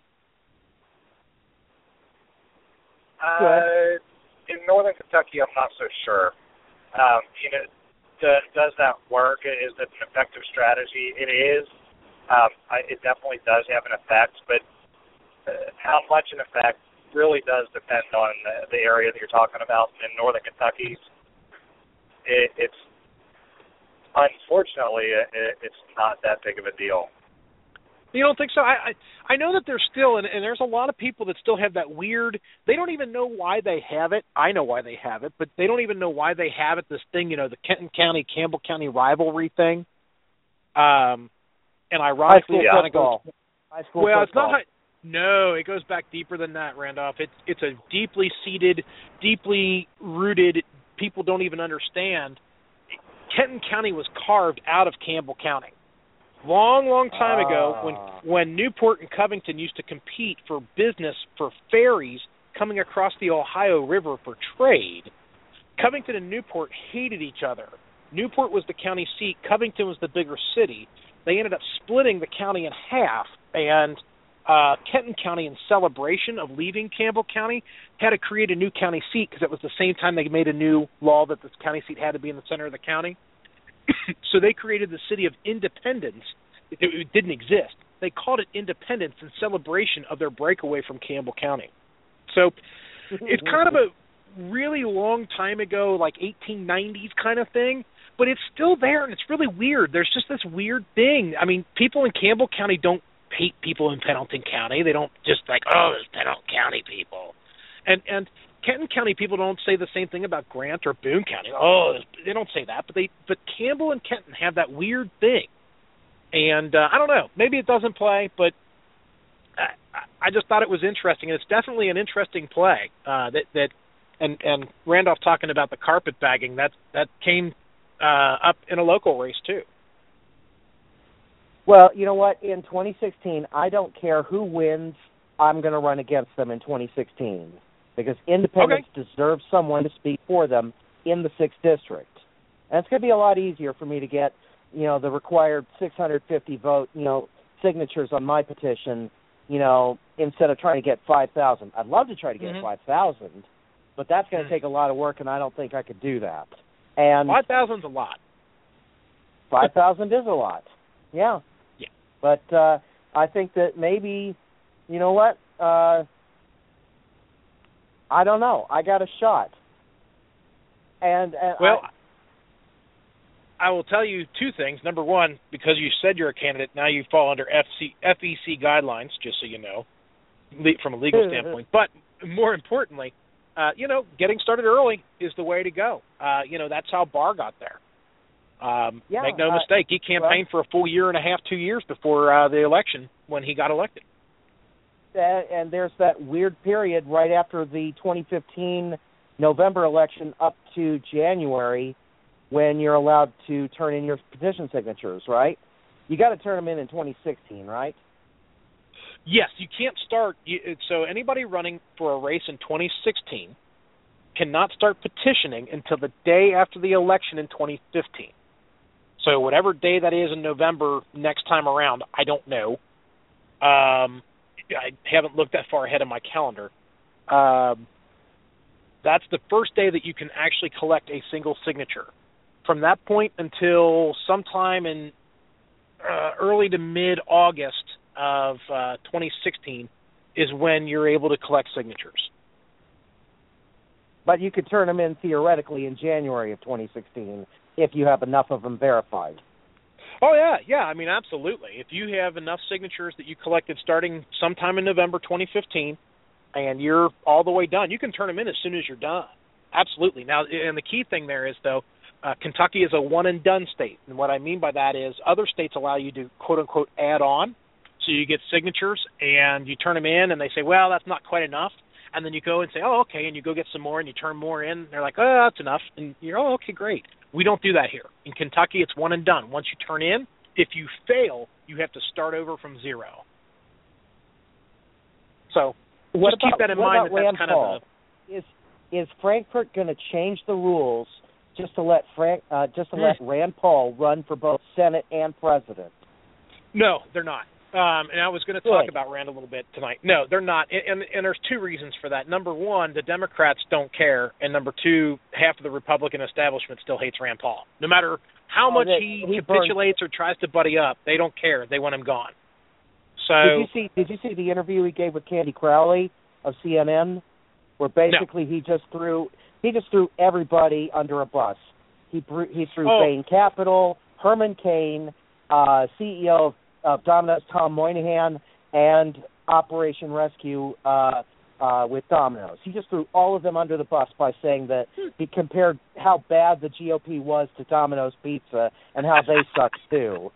Uh, in northern Kentucky, I'm not so sure. Um, you know, does, does that work? Is it an effective strategy? It is. Um, I, it definitely does have an effect, but uh, how much an effect really does depend on the, the area that you're talking about. In northern Kentucky, it, it's unfortunately it, it's not that big of a deal. You don't think so? I I, I know that there's still, and, and there's a lot of people that still have that weird, they don't even know why they have it. I know why they have it, but they don't even know why they have it, this thing, you know, the Kenton County, Campbell County rivalry thing. Um, and ironically, it kind of goes, High school well, football. it's not high, no, it goes back deeper than that, Randolph. It's, it's a deeply seated, deeply rooted, people don't even understand. Kenton County was carved out of Campbell County. Long, long time ah. ago, when when Newport and Covington used to compete for business for ferries coming across the Ohio River for trade, Covington and Newport hated each other. Newport was the county seat. Covington was the bigger city. They ended up splitting the county in half, and uh, Kenton County, in celebration of leaving Campbell County, had to create a new county seat because it was the same time they made a new law that this county seat had to be in the center of the county. So they created the city of Independence. It, it didn't exist. They called it Independence in celebration of their breakaway from Campbell County. So it's kind of a really long time ago, like eighteen nineties kind of thing, but it's still there, and it's really weird. There's just this weird thing. I mean, people in Campbell County don't hate people in Pendleton County. They don't just like, oh, there's Pendleton County people. And and Kenton County people don't say the same thing about Grant or Boone County. Oh, they don't say that, but they but Campbell and Kenton have that weird thing. And uh, I don't know, maybe it doesn't play, but I, I just thought it was interesting, and it's definitely an interesting play. Uh, that that and and Randolph talking about the carpetbagging, that that came uh, up in a local race too. Well, you know what? In twenty sixteen, I don't care who wins. I'm going to run against them in twenty sixteen. Because independents okay. deserve someone to speak for them in the sixth district. And it's going to be a lot easier for me to get, you know, the required six hundred fifty vote, you know, signatures on my petition, you know, instead of trying to get five thousand. I'd love to try to get mm-hmm. five thousand, but that's going to mm-hmm. take a lot of work, and I don't think I could do that. And five thousand's a lot. five thousand is a lot. Yeah. Yeah. But uh, I think that maybe, you know what? Uh, I don't know. I got a shot. And, and well, I, I will tell you two things. Number one, because you said you're a candidate, now you fall under F C, F E C guidelines, just so you know, le- from a legal standpoint. But more importantly, uh, you know, getting started early is the way to go. Uh, you know, that's how Barr got there. Um, yeah, make no uh, mistake, he campaigned well, for a full year and a half, two years before uh, the election when he got elected. And, and there's that weird period right after the twenty fifteen November election up to January when you're allowed to turn in your petition signatures, right? You got to turn them in in twenty sixteen, right? Yes, you can't start. You, so anybody running for a race in twenty sixteen cannot start petitioning until the day after the election in twenty fifteen. So whatever day that is in November next time around, I don't know. Um, I haven't looked that far ahead in my calendar. Um, that's the first day that you can actually collect a single signature. From that point until sometime in uh, early to mid-August of uh, twenty sixteen is when you're able to collect signatures. But you could turn them in theoretically in January of twenty sixteen if you have enough of them verified. Oh, yeah, yeah. I mean, absolutely. If you have enough signatures that you collected starting sometime in November twenty fifteen and you're all the way done, you can turn them in as soon as you're done. Absolutely. Now, and the key thing there is, though, uh, Kentucky is a one-and-done state. And what I mean by that is other states allow you to, quote-unquote, add on. So you get signatures, and you turn them in, and they say, well, that's not quite enough. And then you go and say, oh, okay, and you go get some more, and you turn more in. And they're like, oh, that's enough. And you're, oh, okay, great. We don't do that here. In Kentucky, it's one and done. Once you turn in, if you fail, you have to start over from zero. So what just about, keep that in what mind. About that Rand that's kind Paul? of a, is is Frankfurt going to change the rules just to let Frank uh, just to let Rand Paul run for both Senate and president? No, they're not. Um, and I was going to talk about Rand a little bit tonight. No, they're not. And, and, and there's two reasons for that. Number one, the Democrats don't care. And number two, half of the Republican establishment still hates Rand Paul. No matter how much oh, he, he capitulates burned. or tries to buddy up, they don't care. They want him gone. So did you see? Did you see the interview he gave with Candy Crowley of C N N, where basically no. he just threw he just threw everybody under a bus. He he threw oh. Bain Capital, Herman Cain, uh, C E O of, of Domino's, Tom Moynihan, and Operation Rescue uh, uh, with Domino's. He just threw all of them under the bus by saying that he compared how bad the G O P was to Domino's Pizza and how they suck too.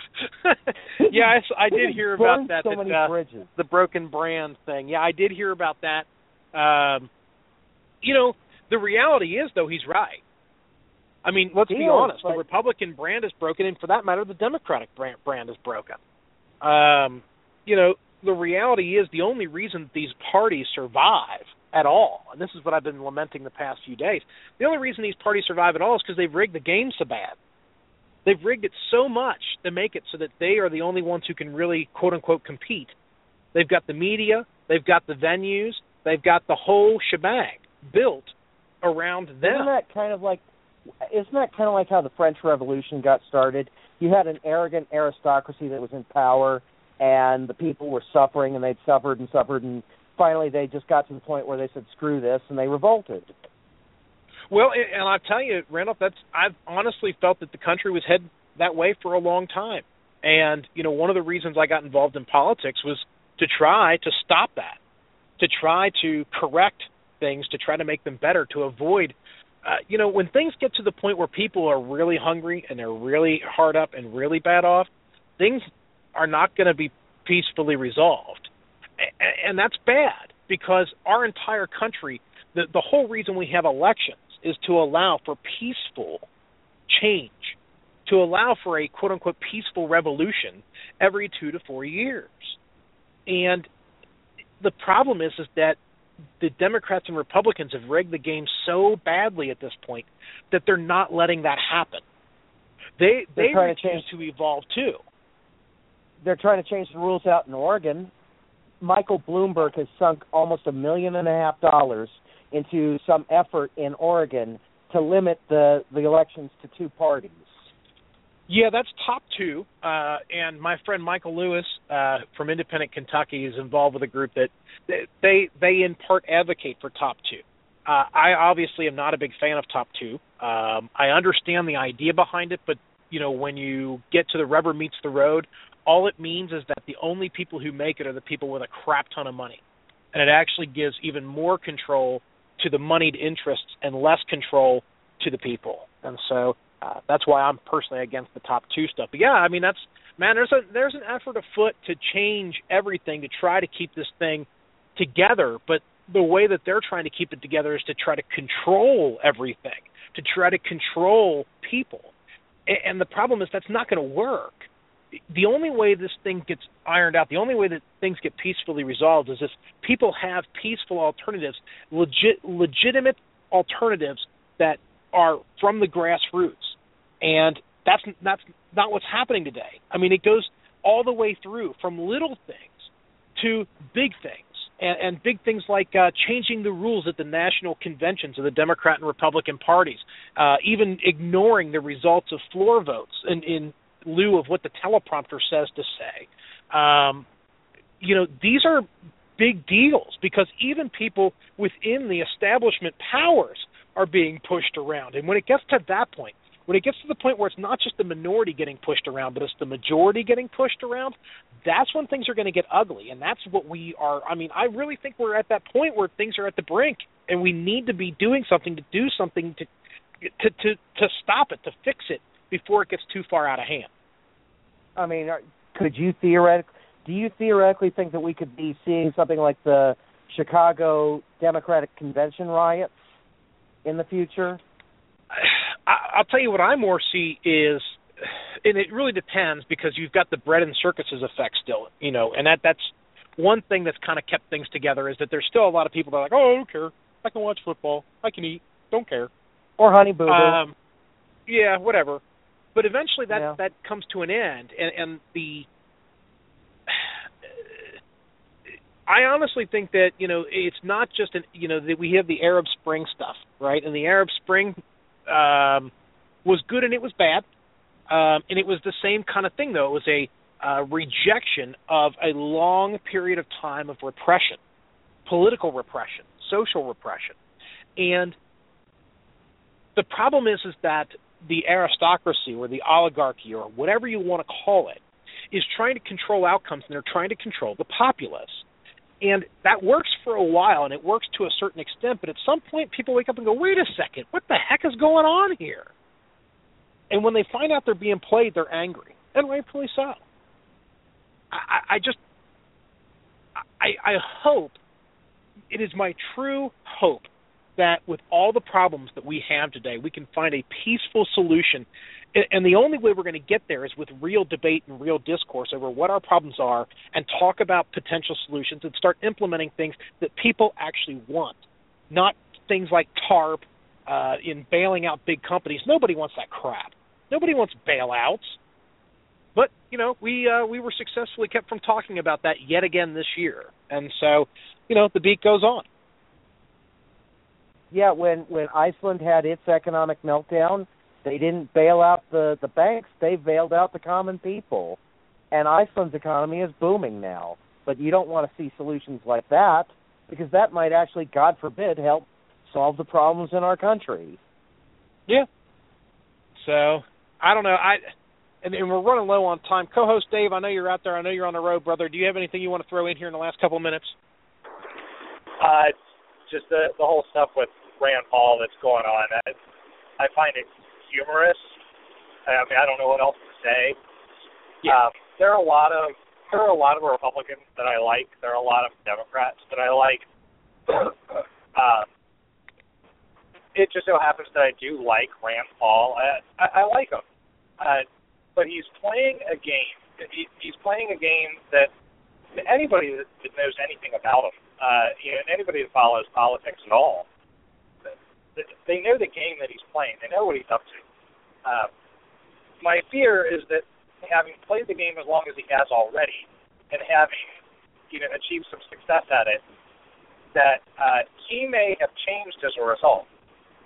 yeah, I, I did hear about that. So that many uh, bridges. The broken brand thing. Yeah, I did hear about that. Um, you know, the reality is, though, he's right. I mean, let's he be is, honest. but... The Republican brand is broken, and for that matter, the Democratic brand, brand is broken. Um, you know, the reality is the only reason these parties survive at all, and this is what I've been lamenting the past few days, the only reason these parties survive at all is because they've rigged the game so bad. They've rigged it so much to make it so that they are the only ones who can really, quote-unquote, compete. They've got the media, they've got the venues, they've got the whole shebang built around them. Isn't that kind of like, isn't that kind of like how the French Revolution got started? You had an arrogant aristocracy that was in power, and the people were suffering, and they'd suffered and suffered, and finally they just got to the point where they said, screw this, and they revolted. Well, and I'll tell you, Randolph, that's I've honestly felt that the country was headed that way for a long time. And, you know, one of the reasons I got involved in politics was to try to stop that, to try to correct things, to try to make them better, to avoid, uh, you know, when things get to the point where people are really hungry and they're really hard up and really bad off, things are not going to be peacefully resolved. And that's bad because our entire country, the, the whole reason we have elections is to allow for peaceful change, to allow for a quote-unquote peaceful revolution every two to four years. And the problem is, is that the Democrats and Republicans have rigged the game so badly at this point that they're not letting that happen. They they refuse to, to evolve too. They're trying to change the rules out in Oregon. Michael Bloomberg has sunk almost a million and a half dollars into some effort in Oregon to limit the, the elections to two parties. Yeah, that's top two. Uh, and my friend Michael Lewis uh, from Independent Kentucky is involved with a group that they they in part advocate for top two. Uh, I obviously am not a big fan of top two. Um, I understand the idea behind it, but you know, when you get to the rubber meets the road, all it means is that the only people who make it are the people with a crap ton of money, and it actually gives even more control to the moneyed interests and less control to the people. And so. Uh, that's why I'm personally against the top two stuff. But yeah, I mean, that's man. There's a there's an effort afoot to change everything to try to keep this thing together. But the way that they're trying to keep it together is to try to control everything, to try to control people. And, and the problem is that's not going to work. The only way this thing gets ironed out, the only way that things get peacefully resolved, is if people have peaceful alternatives, legit legitimate alternatives that are from the grassroots. And that's that's not what's happening today. I mean, it goes all the way through from little things to big things, and, and big things like uh, changing the rules at the national conventions of the Democrat and Republican parties, uh, even ignoring the results of floor votes in, in lieu of what the teleprompter says to say. Um, you know, these are big deals because even people within the establishment powers are being pushed around. And when it gets to that point, when it gets to the point where it's not just the minority getting pushed around, but it's the majority getting pushed around, that's when things are going to get ugly. And that's what we are. I mean, I really think we're at that point where things are at the brink, and we need to be doing something to do something to to to, to stop it, to fix it before it gets too far out of hand. I mean, could you theoretically, do you theoretically think that we could be seeing something like the Chicago Democratic Convention riots in the future? I'll tell you what I more see is, and it really depends because you've got the bread and circuses effect still, you know, and that that's one thing that's kind of kept things together is that there's still a lot of people that are like, oh, I don't care. I can watch football. I can eat. Don't care. Or Honey Boo Boo. Um, yeah, whatever. But eventually that, yeah. that comes to an end, and, and the I honestly think that, you know, it's not just, an, you know, that we have the Arab Spring stuff, right? And the Arab Spring um, was good and it was bad. Um, and it was the same kind of thing, though. It was a uh, rejection of a long period of time of repression, political repression, social repression. And the problem is, is that the aristocracy or the oligarchy or whatever you want to call it is trying to control outcomes, and they're trying to control the populace. And that works for a while, and it works to a certain extent, but at some point people wake up and go, wait a second, what the heck is going on here? And when they find out they're being played, they're angry, and rightfully so. I, I just, I, I hope, it is my true hope that with all the problems that we have today, we can find a peaceful solution. And the only way we're going to get there is with real debate and real discourse over what our problems are and talk about potential solutions and start implementing things that people actually want, not things like TARP uh, in bailing out big companies. Nobody wants that crap. Nobody wants bailouts. But, you know, we uh, we were successfully kept from talking about that yet again this year. And so, you know, the beat goes on. Yeah, when, when Iceland had its economic meltdown, they didn't bail out the, the banks. They bailed out the common people. And Iceland's economy is booming now. But you don't want to see solutions like that because that might actually, God forbid, help solve the problems in our country. Yeah. So, I don't know. I and, and we're running low on time. Co-host Dave, I know you're out there. I know you're on the road, brother. Do you have anything you want to throw in here in the last couple of minutes? Uh, just the, the whole stuff with Rand Paul that's going on. I, I find it humorous. I mean, I don't know what else to say. Yeah. Um, there are a lot of there are a lot of Republicans that I like. There are a lot of Democrats that I like. um, it just so happens that I do like Rand Paul. I, I, I like him, uh, but he's playing a game. He, he's playing a game that anybody that, that knows anything about him, uh, you know, anybody that follows politics at all, they know the game that he's playing. They know what he's up to. Uh, my fear is that having played the game as long as he has already and having, you know, achieved some success at it, that uh, he may have changed as a result.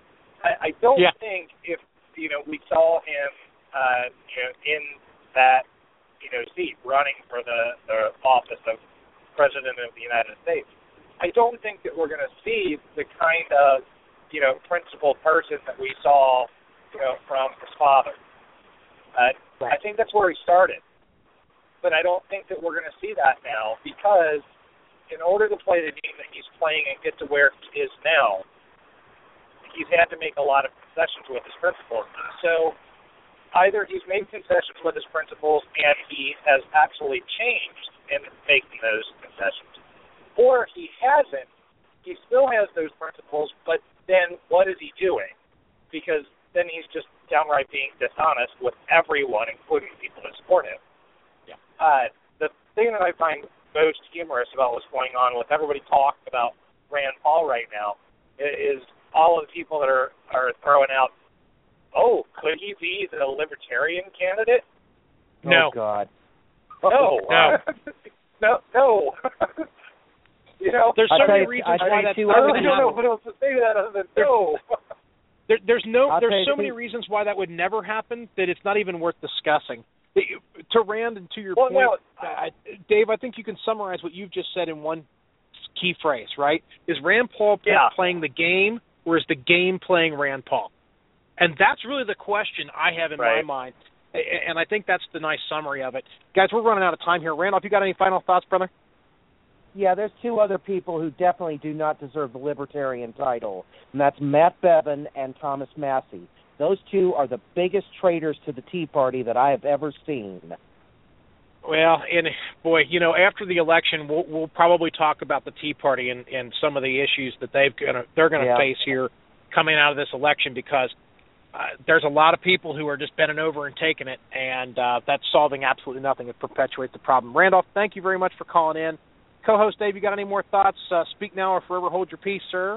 I, I don't yeah. think if, you know, we saw him, uh, you know, in that, you know, seat running for the, the office of President of the United States, I don't think that we're going to see the kind of, you know, principled person that we saw, you know, from his father. Uh, right. I think that's where he started. But I don't think that we're going to see that now because in order to play the game that he's playing and get to where he is now, he's had to make a lot of concessions with his principles. So either he's made concessions with his principles and he has actually changed in making those concessions, or he hasn't. He still has those principles, but then what is he doing? Because then he's just downright being dishonest with everyone, including people that support him. Yeah. Uh, the thing that I find most humorous about what's going on with everybody talking about Rand Paul right now is all of the people that are, are throwing out, oh, could he be the libertarian candidate? No. Oh, God. No. No. no. No. You know, there's so I'll many you, reasons I'll why you that's two not other going to I don't know happen. what else to say to that other than no. There, there's no, I'll there's so you many two. reasons why that would never happen that it's not even worth discussing. To Rand and to your Well, point, no. I, Dave, I think you can summarize what you've just said in one key phrase, right? Is Rand Paul Yeah. playing the game, or is the game playing Rand Paul? And that's really the question I have in right. my mind, and I think that's the nice summary of it. Guys, we're running out of time here. Randolph, you got any final thoughts, brother? Yeah, there's two other people who definitely do not deserve the libertarian title, and that's Matt Bevin and Thomas Massie. Those two are the biggest traitors to the Tea Party that I have ever seen. Well, and boy, you know, after the election, we'll, we'll probably talk about the Tea Party and, and some of the issues that they've gonna they're going to Yeah. face here coming out of this election, because uh, there's a lot of people who are just bending over and taking it, and uh, that's solving absolutely nothing. It perpetuates the problem. Randolph, thank you very much for calling in. Co-host Dave, you got any more thoughts? Uh, speak now or forever hold your peace, sir.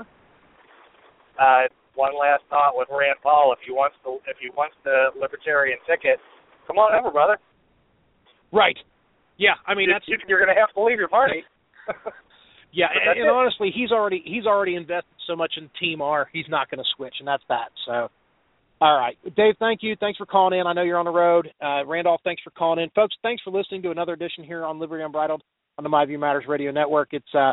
Uh, one last thought with Rand Paul. If he wants the if he wants the libertarian ticket, come on over, brother. Right. Yeah, I mean, that's you're going to have to leave your party. yeah, But and, that's and it. honestly, he's already he's already invested so much in Team R. He's not going to switch, and that's that. So, all right, Dave, thank you. Thanks for calling in. I know you're on the road. Uh, Randolph, thanks for calling in, folks. Thanks for listening to another edition here on Liberty Unbridled on the My View Matters Radio Network. It's uh,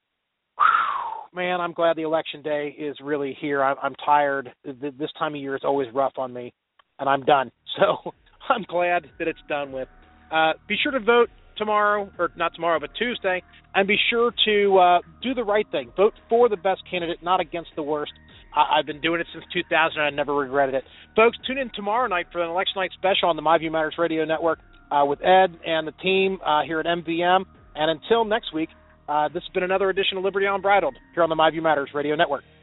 whew, man, I'm glad the election day is really here. I'm, I'm tired. This time of year is always rough on me, and I'm done. So I'm glad that it's done with. Uh, be sure to vote tomorrow, or not tomorrow, but Tuesday, and be sure to uh, do the right thing. Vote for the best candidate, not against the worst. I- I've been doing it since two thousand, and I never regretted it. Folks, tune in tomorrow night for an election night special on the My View Matters Radio Network uh, with Ed and the team uh, here at M V M. And until next week, uh, this has been another edition of Liberty Unbridled here on the My View Matters Radio Network.